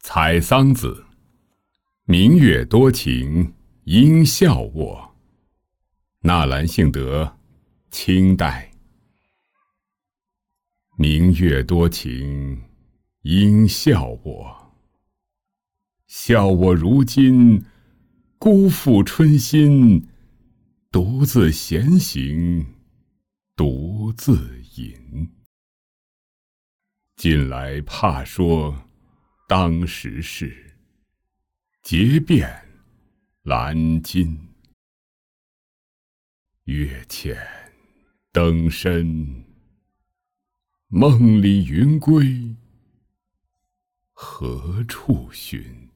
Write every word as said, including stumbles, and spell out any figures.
采桑子，明月多情应笑我。纳兰性德，清代。明月多情应笑我，笑我如今辜负春心，独自闲行，独自饮。近来怕说当时事，结变兰津。月浅灯深，梦里云归何处寻？